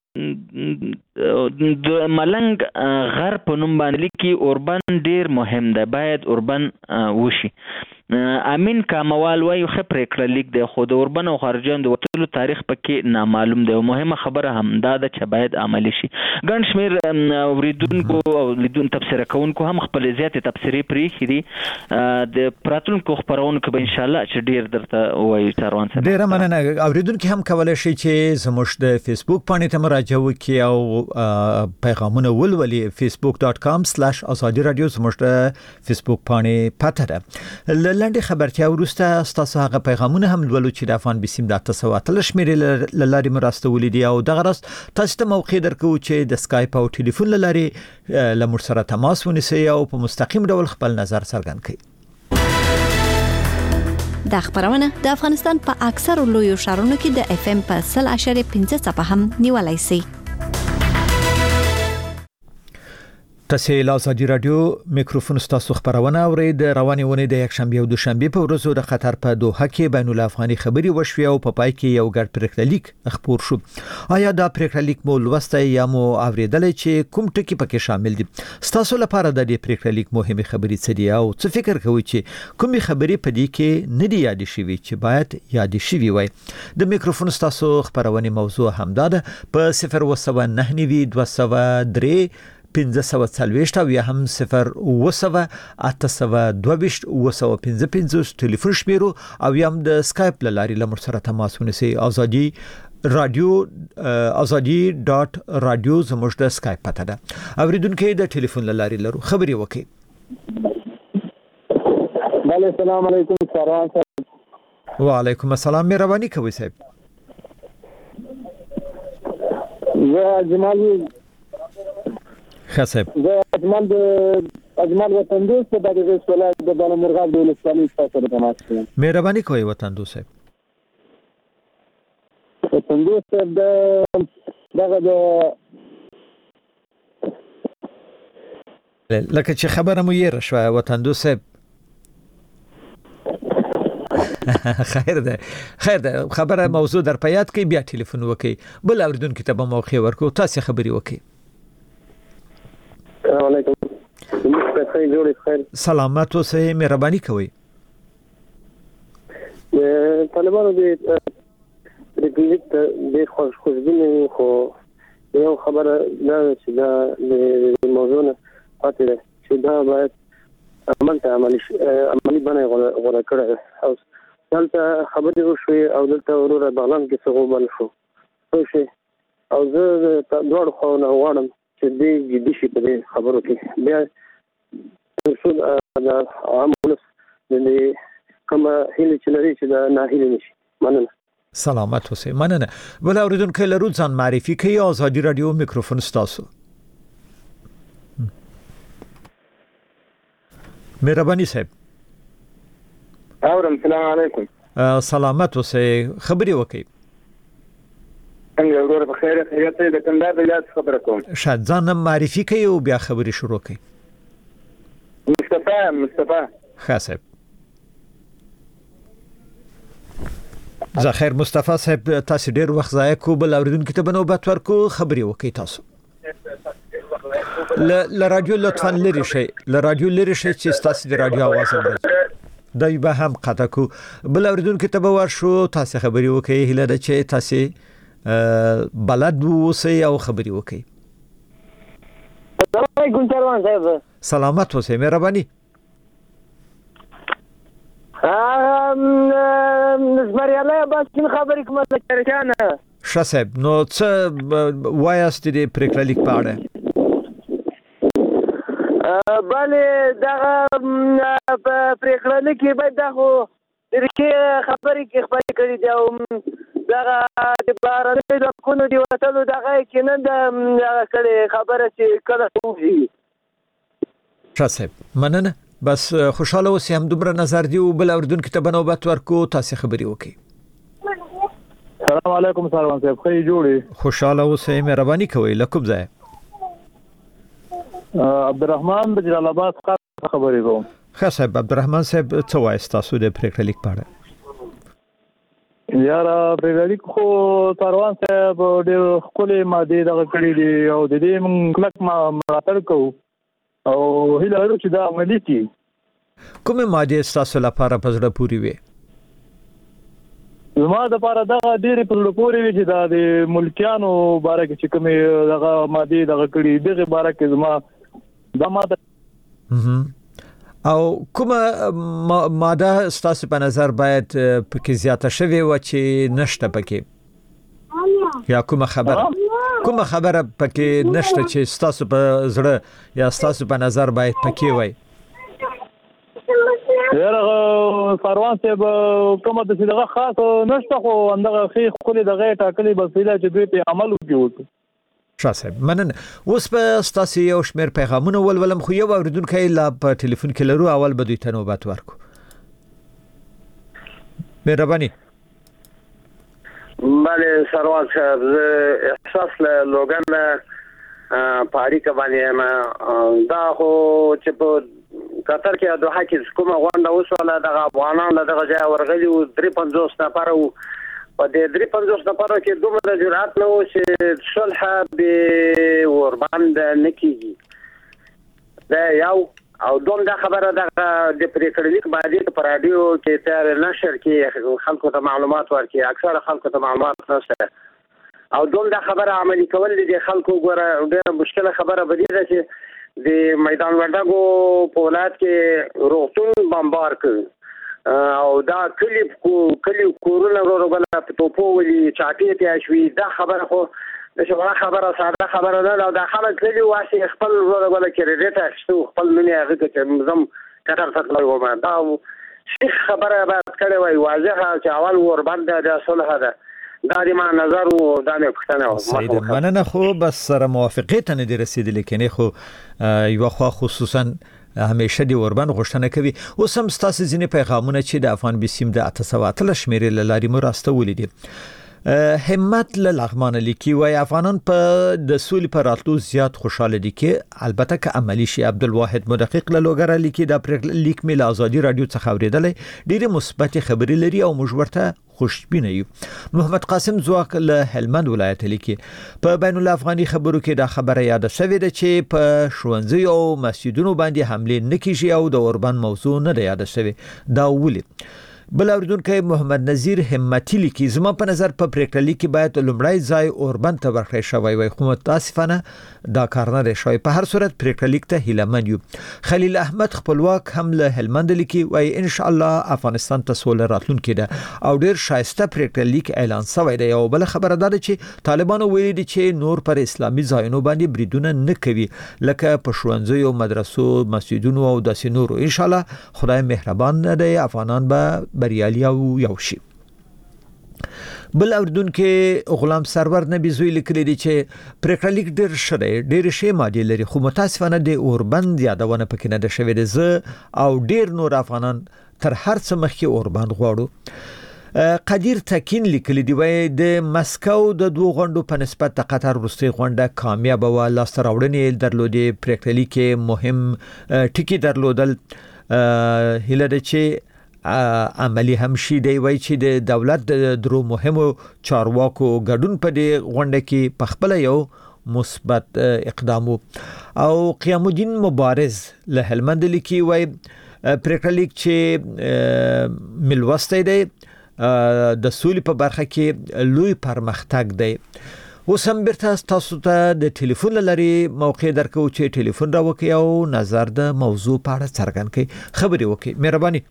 د ملنګ غر په نوم باندې لیکي اوربن ډیر مهم دی، باید اوربن وشي. امین کاموال وایي ښه پرېکړه لیک دی خو د اوربن او خارجیانو د وتلو تاریخ پکې نامعلوم دی او مهمه خبره هم دا ده چې باید عملي شي. ګڼ شمېر اورېدونکو او لیدونکو تبصره کوونکو هم خپلې زیاتې تبصرې پرېښي دي. د راتلونکو خپرونو کې به انشاءالله چې ډېر درته ووایي چاروان صاحب. ډېره مننه. اورېدونکي هم کولی شي چې زموږ د فیسبوک پاڼې ته مراجعه وکړي او پیغامونه ولولي. فیسبوک ډاټ کام سلاش ازادي رادیو زموږ د فیسبوک پاڼې پته ده. لاندې خبرتیا وروسته ستاسو هغه پیغامونه هم لولو چې د افغان بسیم د اته سوه اتلس شمېرې له لارې مو راستولي دي او دغه راست تاسو ته موقع درکوو چې د سکایپ او ټلیفون له لارې له موږ سره تماس ونیسئ او په مستقیم ډول خپل نظر څرګند کړئ. دا خبرونه د افغانستان په اکثر لویو ښارونو کې د اف ام په سل اشاریه پنځه څپه هم نیولای شي. تاسو له ازادي رادیو میکروفون ستاسو خبرونه اورئ. د روانې ونې د یک شنبه او دوشنبه په ورځو د قطر په دوحه کې بین الافغاني خبري وشوي او په پای کې یو ګډ پریکړه لیک خپور شو. آیا دا پریکړه لیک مو لوسته یا مو اوریدل چې کوم ټکي پکې شامل دي؟ ستاسو لپاره د دې پریکړه لیک مهمه خبري څه دي او څه فکر کوئ چې کومې خبري په دې کې نه دي یاد شوي چې باید یاد شوي وي؟ د میکروفون ستاسو خبرونه موضوع همدا ده. په صفر وسوه نه نوي دوه سوه درې پنځه سوه څلوېښت او یا هم صفر اوه سوه اته سوه دوه ویشت اوه سوه پنځه پنځوس ټلیفون شمیرو او یا هم د سکایپ له لارې له موږ سره تماس ونیسئ. ازادي رادیو ازادي ډاټ رادیو زموږ د سکایپ پته ده. اوریدونکو د ټلیفون له لارې لرو خبرې وکړئ. بله السلام علیکم سروان صاحب. وعلیکم السلام. مهرباني کوئ صاحب. زه اجمل خصب زه اجمل د اجمل وطن دوست د دغه ولایت د بانو مرغاب د ولسوالۍ څخه تماس کوم. مهرباني کوئ وطن دوست صاحب. وطن دوست د دغه د لکه چې خبره مو یې راشوه وطن دوست صاحب. خیر ده خیر ده خبره موضوع در پیاد کې بیا ټلیفون وکړئ. بل اوریدونکو ته به موقع ورکړو تاسو خبري وکړئ. السلام علیکم. سلامت اوسئ. مهرباني کوئ. طالبانو د ریپبلیک د خوش خوشبینه خو یو خبره دا چې دا د موضوع نه پاتې ده چې دا باید عمل ته عملي عملي باندې غوړه کړه او دلته خبرې وشوي او دلته وروره بغلان کې څه غوبل شو شو او زه دواړو خواونه غواړم چې دې جدي شي په دې خبرو کې بیا ټول عام ولس د کوم هیله چې لري چې دا نه هیله نشي. مننه. سلامت اوسئ. مننه. بل اوریدونکو لرو ځان معرفي کوي. آزادي رادیو میکروفون ستاسو. مهرباني صاحب. اورم. سلام علیکم. سلامت اوسئ. خبري وکړئ. څنګه ورور په خیر خیریت د کندهار د لاس خبره کوم. شاید ځان معرفي کوي او بیا خبري شروع کوي. مصطفی مصطفی. خاصه. زخیر مصطفی صاحب تاسو ډیر وخت ضایع کو. بل اوریدونکو ته بنوبت ورکو. خبري وکړئ تاسو. ل رادیو لطفا لری شي. ل رادیو لری شي چې تاسو د رادیو आवाज اورئ. دای به هم قطع کو. بل اوریدونکو ته به ورشو. تاسو خبري وکړئ. هله د چې تاسو بلد ووسئ او خبري وکړئ. السلام علیکم چاروان صاحب. سلامت اوسئ. مهرباني. ام نسبریاله باسین خبرې کومه چرچانه. شاسب نو څه وایست دې پریکړلیک پاړه؟ بله دا پریکړلیک باید دا خو درکې خبرې کې خبرې کړې دي او دا د بارنې د کونو دی وتلو دغه کې نه د کړې خبره چې کله وږي. شاسب مننه. بس خوشاله اوسئ. هم دومره نظر دی او بل اوریدونکو ته بنوبت ورکو. تاسو خبري وکړئ. السلام علیکم سروان صاحب. خی جوړي. خوشاله اوسئ. مهرباني کوئ. لکوب ځای. عبدالرحمن د جلال آباد څخه خبرې کوم. ښه صاحب. عبدالرحمن صاحب څه وایي تاسو د پریکړلیک په اړه؟ یاره پریکړلیک خو سروان صاحب ډېر ښکلې مادې دغه کړي دي او د دې موږ کلک ملاتړ کوو او هیله لرو چې دا عملي کړي. کومه ماده تاسو لپاره په زړه پورې وي؟ زما د لپاره دا ډېر په زړه پورې وي چې دا د ملکیانو باره کې چې کومه دغه ماده دغه کړي دغه باره کې زما دا ماده او کومه ماده تاسو په نظر باید پکې زیاته شوي و چې نشته پکې؟ یا کومه خبره کومه خبره پکې نشته چې تاسو په زړه یا تاسو په نظر باید پکې وای؟ یاره سروان صاحب کومه د دغه خاص نشته خو اندغه خې خولي دغه ټاکلي بسیله چې دوی په عمل وکړي. شاسب مننه. اوس په تاسو یو شمېر پیغامونه ولولم خو یو اوریدونکو لا په ټلیفون کې لرو. اول به دوی ته نوبت ورکو. مهرباني. بله سروان صاحب زه احساس له لوګان په اړیکه باندې ما دا خو چې په قطر کې دوحه کې کومه غونډه وسوله دغه افغانان له دغه ځای ورغلي و درې پنځوس نفره و. په دې درې پنځوس نفره کې دومره جرأت نه و چې صلح به ورباندې نه کېږي. دا یو او دوم دا خبره د پریکړلیک باندې په رادیو کې تر نشر کې خلکو ته معلومات ورکړي. اکثر خلکو ته معلومات نشته. او دوم دا خبره عملي کول دي خلکو ګوره ډېره مشکله خبره به دي چې د میدان وردګو په ولایت کې روغتون بمبار کړ او دا کلی کلی کورونه ورغله په توپو ولي چاټي ته شوي. دا خبره خو د شوړه خبره ساده خبره نه دا خلک کلی واسي خپل ورغله کې ریټه شو خپل منی هغه چې نظم قطر ته تلو ما دا شیخ خبره بعد کړي وای واضحه چې اول ور باندې د صلح ده. دا د ما نظر او دا نه پښتنه سید مننه. خو بس سره موافقت نه دي رسیدلې کني خو یو خو خصوصا همیشه دی وربان غوښتنه کوي. اوس هم تاسو ځینې پیغامونه چې د افغان بسیم د اته سوه اتلس شمیرې لاري مراسته ولیدي. همت لغمان لیکي وای افغانان په د سولې پر راتلو زیات خوشاله دي کې البته که عملی شي. عبدالواحد مدقق له لوګر لیکي د لیک مل ازادي رادیو څخه اوریدلې ډېر مثبت خبرې لري او موږ ورته خوشبینه یو. محمد قاسم زواک له هلمند ولایت لیکي په بین الافغاني خبرو کې دا خبره یاد شوې ده چې په ښوونځي او مسجدونو باندې حمله نکېږي او د اوربان موضوع نه ده یاد شوې. دا ولې بل اوریدونکو محمد نذیر همتی لیکي زما په نظر په پریکړه لیک کې باید لومړی ځای اوربند ته ورکړی شوی وي خو متاسفانه دا کار نه شوی. په هر صورت پریکړه لیک ته هیلهمن یو. خلیل احمد خپلواک هم له هلمند لیکي وای ان شاء الله افغانستان ته سوله راتلونکې ده او ډیر شایسته پریکړه لیک اعلان شوی دی. او بل خبره ده چې طالبانو ویلي دي چې نور پر اسلامي ځایونو باندې بریدونه نه کوي لکه په ښوونځیو مدرسو مسجدونو او داسې نورو. ان شاء الله خدای مهربان دی افغانان به بریالي او یو شي. بل اوریدونکو غلام سرور نبی زوی لیکلی دی چې پریکړه لیک ډیر شری ډیر شی ماده لري خو متاسفانه د اوربند یادونه پکې نه ده شوې ده. زه او ډیر نور افغانان تر هر څه مخکې اوربند غواړو. قدیر تکین لیکلی دی وای د مسکو د دوه غونډو په نسبت د قطر وروستي غونډه کامیاب و لاسته راوړنې درلودې. پریکړه لیک مهم ټکی درلودل هله د چې عملی هم شي دی وای چې د دولت د درو مهمو چارواکو ګډون په دې غونډه کې په خپل یو مثبت اقدام او قیام الدین مبارز له هلمند لیکي وای پریکړه لیک چې ملوسته دی د سولې په برخه کې لوی پرمختګ دی. اوس هم بیرته تاسو ته د ټلیفون لري موقع درکو چې ټلیفون راوکي او نظر د موضوع په اړه څرګند کړئ خبري وکړئ. مهرباني.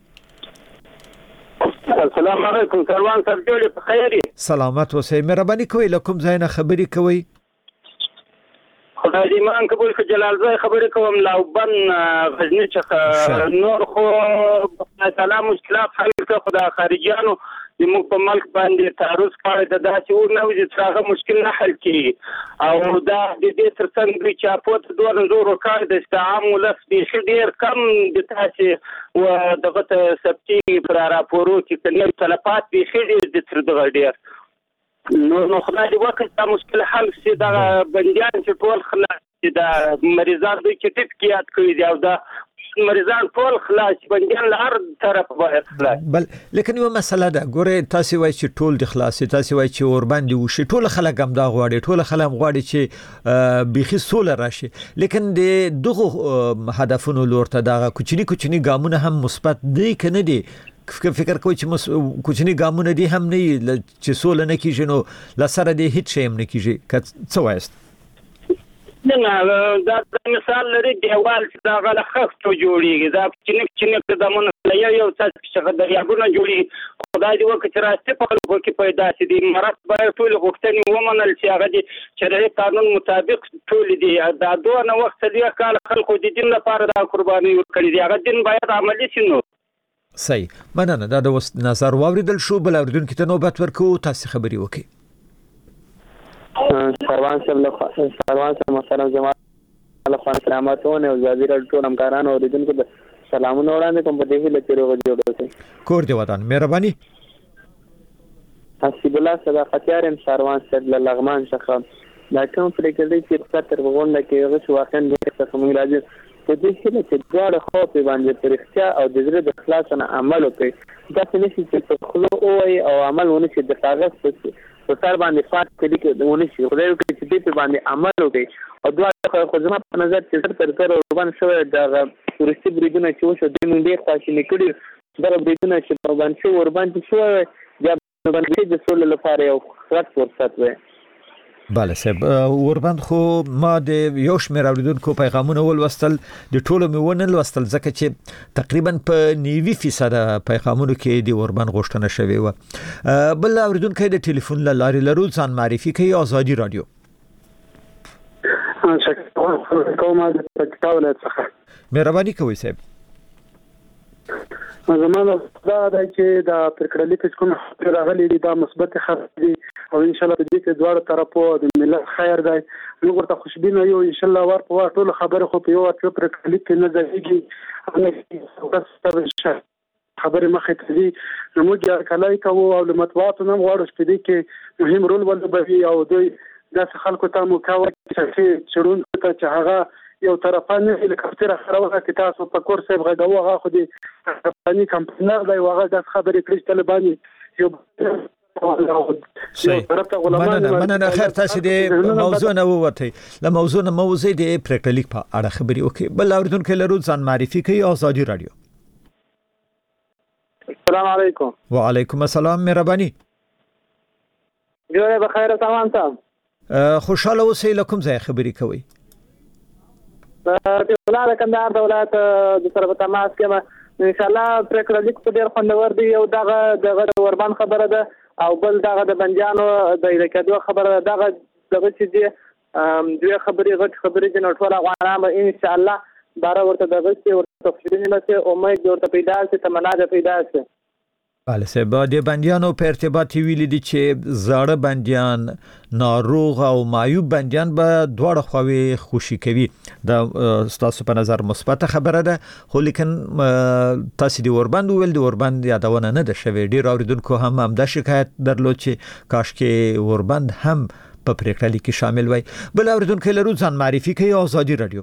السلام علیکم کاروان صاحب جوړ په خیر یې. سلامت اوسئ. مهرباني کوئ لکم ځای نه خبري کوئ. خدای دې مان قبول کړي. جلال زای خبرې کوم لاوبن غزنی څخه نور خو سلام مشکلات حل کړه خدای خارجيانو موږ په ملک باندې تعرض کړی د داسې اور نه وځي چې هغه مشکل نه حل کړي او دا د دې ترڅنګ چې اپوت دوه نزور وکړ د استعام ولس به ډیر کم د تاسې او دغه ته سبتي پر راپورو کې کله تلفات به ډیر د تر دغه ډیر نو نو خدای دې وکړي دا مشکل حل شي. دا بنديان چې ټول خلاص دي د مریضان دوی چې ټیټ کیات کوي دی او دا مریضان ټول خلاص بنديان لهر طرف باید خلاص. بل لیکن یو مسله ده ګوره تاسو وایي چې ټول د خلاص تاسو وایي چې اور باندې وشي ټول خلک هم دا غواړي ټول خلک غواړي چې بيخي سوله راشي لیکن د دغه هدفونو لورته دا کوچني کوچني ګامونه هم مثبت دي کنه دي. فکر کوي چې کوچني ګامونه دي هم نه چې سوله نه کیږي نو لسره دي هیڅ شی هم نه کیږي. څه وایست؟ نه دا مثال لري دیوال چې دا غل خښتو جوړیږي دا چې چې د دمونه یو یو څه چې د یابونه جوړي خدای دې وکړي چې راستي په لور کې پیدا شي د مراد باید ټول غوښتنې ومنل چې هغه دي شرعي قانون مطابق ټول دي دا دوه نو وخت دی کال خلکو د دین لپاره دا قرباني ورکړي دي هغه دین باید عملي شي. نو صحیح مننه دا د نظر واوریدل شو. بل اوریدونکو ته نوبت ورکو تاسو خبري وکړئ. سروان صاحب له سروان صاحب محترم جماعت له خان کرامتونه او وزیر ټول همکارانو اوریدونکو ته سلامونه وړاندې کوم په دې هیله چې روغ جوړ اوسئ. کور دې ودان. مهرباني. حسب الله صداقتيار سروان صاحب له لغمان څخه دا کوم پریکړې چې په تر غونډه کې هغه شو واقعا د څه موږ راځي په دې کې چې دواړه خو په باندې پرختیا او د زړه د خلاص نه عمل وکړي دا څه نشي چې په خلو او او عمل ونه شي د کاغذ په سر باندې فات کړي کې ونه شي خدای وکړي چې په باندې عمل وکړي او دواړه خو زما په نظر چې تر تر اوربان شوی د ورستي بریدونه چې وشو د موږ ډېر خواشینی کړي دا بریدونه چې په باندې شو اوربان چې شو د باندې د سول لپاره یو فرصت فرصت وي. بله صاحب اوربند خو ما د یو شمېر اوریدونکو پیغامونه ولوستل د ټولو مې ونه لوستل ځکه چې تقریبا په نیوي فیصد پیغامونو کې د اوربند غوښتنه شوې و. بل اوریدونکو د ټلیفون له لارې لرو ځان معرفي کوي. آزادي رادیو. شکر کوم د پټاول څخه. مهرباني کوئ صاحب. زموږ دا د چې د پرکړلې په کوم راغلي دي دا مثبت خبرې دي او ان شاء الله په دې کې دواړه طرفو د ملت خیر دی. موږ ورته خوشبینه یو ان شاء الله ور په ور ټول خبره خو په یو څه پرکړلې کې نه ځيږي خبره مخه ته دي. موږ کله کوو او مطبوعاتو هم غواړو چې دې کې مهم رول ولوبوي او دوی د خلکو ته مکاوه چې چړون ته چې هغه یو طرفانه هلیکاپټر خروغه کې تاسو په کور صاحب غږوغه خو دي طرفاني کمپنیر دی واغه د خبرې کړی طالباني یو مننه مننه خیر تاسو دې موضوع نه ووتئ له موضوع نه موضوع دې پریکټلیک په اړه خبري وکړي. بل اوریدونکو لرو ځان معرفي کوي. آزادي رادیو. السلام علیکم. وعلیکم السلام مهرباني. جوړه بخیر سامان صاحب. خوشاله اوسئ لکم ځای خبرې کوي. د ولایت کندهار د ولایت د سره په تماس کې ان شاء الله پریکړه لیک په ډیر خوندور دی او دغه دغه وربان خبره ده او بل دغه د بنجانو د اړیکو خبره ده دغه دغه چې دی دوی خبرې غټ خبرې د نټول غوړم ان شاء الله بار ورته دغه چې ورته تفصیلي نه امید ورته پیدا شي تمنا ده پیدا شي. بله سبا د بندیانو په ارتباط ویلي دي چې زاړه بندیان ناروغ او معیوب بندیان به دواړه خواوې خوشي کوي. دا ستاسو په نظر مثبت خبره ده خو لیکن تاسو دی وربند ویل دی وربند یادونه نه ده شوی. ډیر اوریدونکو هم هم د شکایت درلود چې کاش کې وربند هم په پریکړه لیک شامل وای. بل اوریدونکو لرو ځان معرفي کوي آزادي رادیو.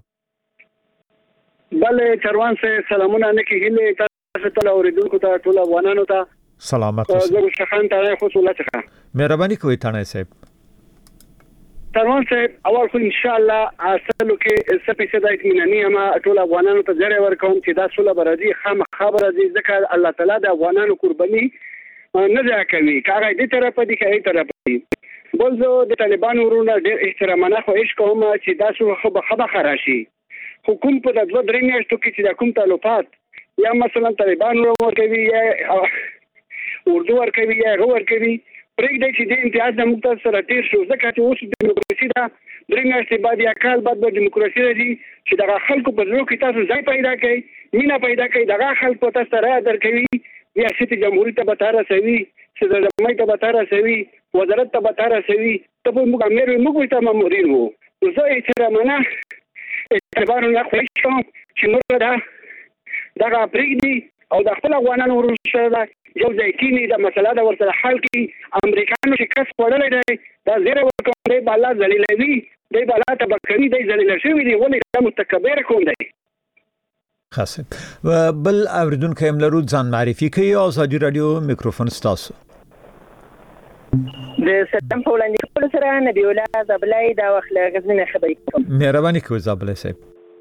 بله چروان سے سلامونه نه کیږي تاسو ته اوریدونکو ته ټول افغانانو ته سلامات اوسئ. زه مشخان ته خو سولات ښه مهرباني کوئ تانه صاحب. چروان صاحب اول خو ان شاء الله اصلو کې سپې صدای اطمیناني ما ټول افغانانو ته ځړې ورکوم چې دا سوله برازي خام خبره دي ځکه الله تعالی د افغانانو قرباني نه ځا کوي کاغه دې طرف دي کای طرف دي. بل زه د طالبانو ورونه ډېر احترامانه خو هیڅ کوم چې دا سو خو به خبره خراشي حکومت په د دوه درې میاشتو کې چې د کوم تعلقات یا مثلا طالبان ورکوي یا اردو ورکوي یا غو ورکوي پرېږدي چې د امتیاز د مقتصد سره تیر شو ځکه چې اوس دیموکراسي دا درې میاشتې بعد یا کال بعد به دیموکراسي راځي چې دغه خلکو په زړه کې تاسو ځای پیدا کړئ مینا پیدا کړئ دغه خلکو تاسو سره درکوي ریاست جمهوریت ته به رسوي صدر جمهوریت ته به رسوي وزارت ته به رسوي ته په موږ امیر موږ ته مامورین وو نو زه احترامانه اعتبار نه خوښ شوم چې نور دا دغه پرېږدي او د خپل افغانانو ورسره یو ځای کینی د مسله د ورسره حل کی امریکایانو چې کس وړلې دی دا زیره ورکوم دی بالا ذلیلوي دی بالا تبکری دی ذلیل شوی دی ولې دا متکبر کوم دی. خاصه بل اوریدونکو هم لرو ځان معرفي کوي آزادي رادیو میکروفون ستاسو. د سلام په وړاندې کولو سره نبی الله زبلای دا وخت له غزنه خبرې کوم. مهرباني کوئ زبلای صاحب.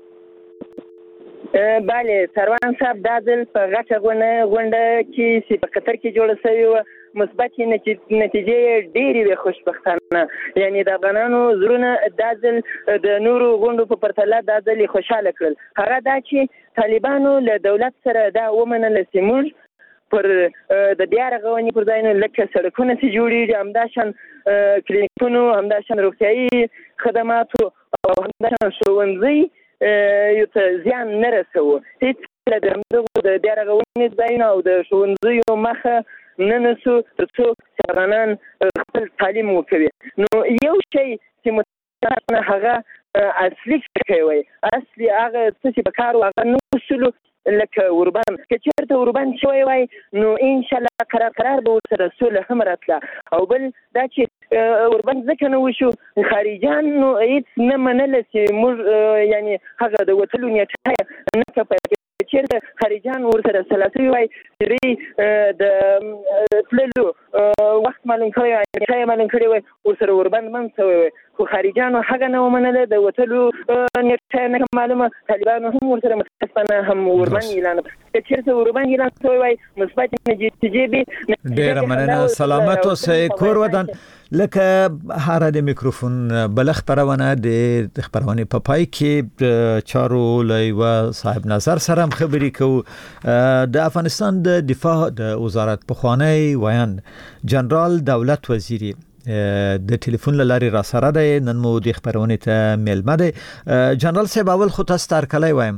بله سروان صاحب دا ځل په غټه غونډه غونډه کې چې په قطر کې جوړه شوې وه مثبت نتیجې ډېرې وې خوشبختانه یعنی د افغانانو زړونه دا ځل د نورو غونډو په پرتله دا ځل یې خوشحاله کړل. هغه دا چې طالبانو له دولت سره دا ومنله چې موږ پر د بیا رغونې پر ځای نه لکه سړکونه چې جوړېږي همداشان کلینیکونو همداشان روغتیایي خدماتو او همداشان ښوونځي یو ته زیان نه رسوو هیڅ کله د همدغو د بیا رغونې ځایونه او د ښوونځیو مخه نه نیسو تر څو چې افغانان خپل تعلیم وکوي. نو یو شی چې متاسفانه هغه اصلي شی وی اصلي هغه څه چې په کار و هغه نه وسلو لکه اوربان که چېرته اوربان شوی وای نو انشاءالله قرار قرار به ورسره سوله هم راتله او بل دا چې اوربان ځکه نه وشو خارجیان نو هېڅ نه منله چې موږ یعنی هغه د وتلو نیټه نه کپه چېرته خارجیان ورسره سلاسي وای چې د تللو وخت معلوم کړی وای نیټه معلوم کړی وای ورسره اوربان بند شوی وای خو خارجیانو هغه نه ومنله د وتلو نیټه نه معلومه طالبانو هم ورسره متاسفانه هم اوربان اعلان کړ چېرته اوربان اعلان شوی وای مثبت نتیجې به ډېره مننه سلامت اوسئ کور ودان. لکه هر د میکروفون بل خبرونه د خبرونه په پای کې چارو لایو صاحب نظر سره خبرې کوو. د افغانستان د دفاع د وزارت پخوانی ویان جنرال دولت وزیری د ټلیفون لارې را سره دی نن مو د خبرونه ته ملمه دی. جنرال صاحب اول خو تاسو تر کله وایم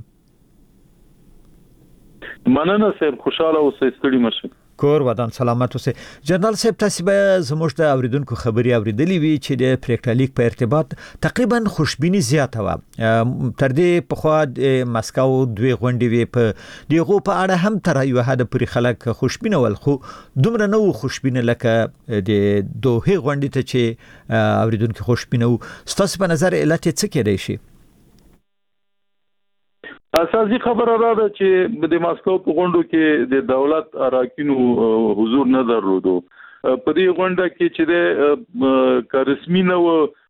مننه صاحب خوشاله اوسئ ستړي مشه کور ودان سلامت اوسئ. جنرال صاحب تاسو به زموږ د اوریدونکو خبري اوریدلې وی چې د پریکړه لیک په ارتباط تقریبا خوشبینی زیاته و تر دې په خوا د مسکو دوی غونډې وی په دیغه په اړه هم تر یو حد پورې خلک خوشبینه ول خو دومره نو خوشبینه لکه د دوه غونډې ته چې اوریدونکو خوشبینه و ستاسو په نظر علت څه کېدای شي؟ اساسي خبره را ده چې د ماسکو په غونډو کې د دولت اراکینو حضور نه درلودو. په دې غونډه کې چې د رسمي نه و